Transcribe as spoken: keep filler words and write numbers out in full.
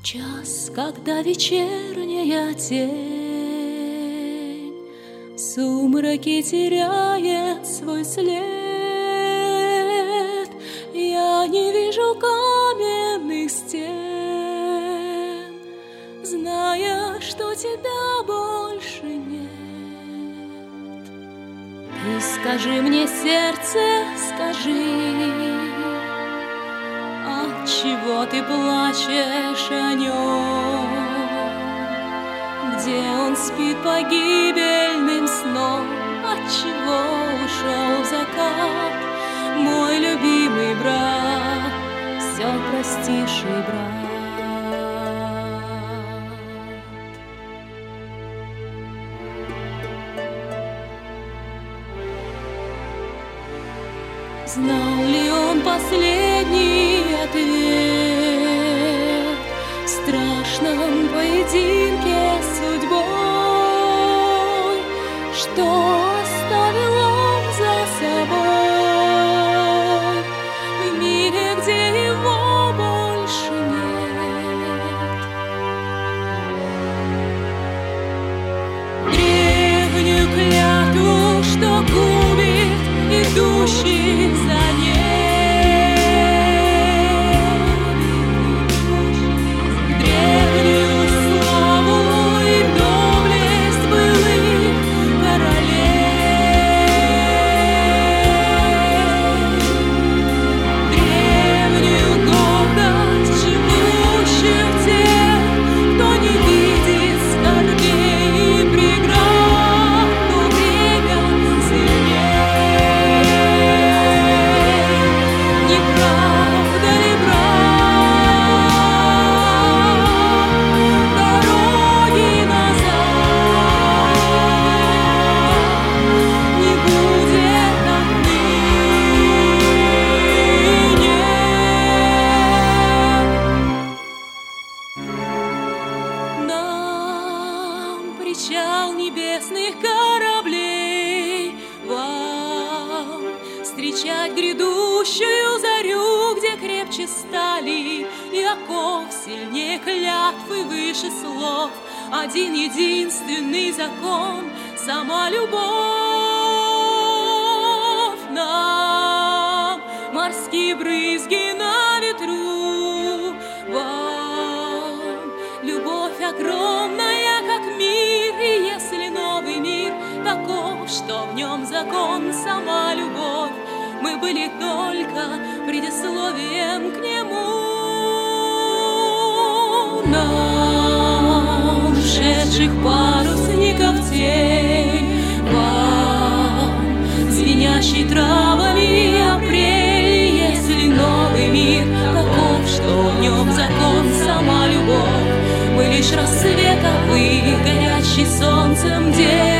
Час, когда вечерняя тень в сумраке теряет свой след, я не вижу каменных стен, зная, что тебя больше нет. Ты скажи мне, сердце, скажи, отчего ты плачешь о нем? Где он спит погибельным сном? Отчего ушел в закат мой любимый брат, все простивший брат? Знал ли он последний ответ в страшном поединке с судьбой, что оставил он за собой в мире, где его больше нет? Древнюю клятву, что губит идущий за ней, древнюю славу и доблесть былых королей, древнюю гордость живущих тех, кто не видит скорбей и преград, но время сильнее. Не правда ли, брат, дороги назад не будет отныне? Нам причал небесных кораблей, вам встречать грядущую зарю, где крепче стали и оков, сильнее клятв и выше слов. Один единственный закон — сама любовь. Нам морские брызги на ветру, вам любовь огромная, как мир. И если новый мир таков, что в нем закон, сама любовь, мы были только предисловием к нему. Нам, шедших парусников тень, вам, звенящий травами апрель. Если новый мир таков, что в нем закон, сама любовь, мы лишь рассветовый, горящий солнцем день.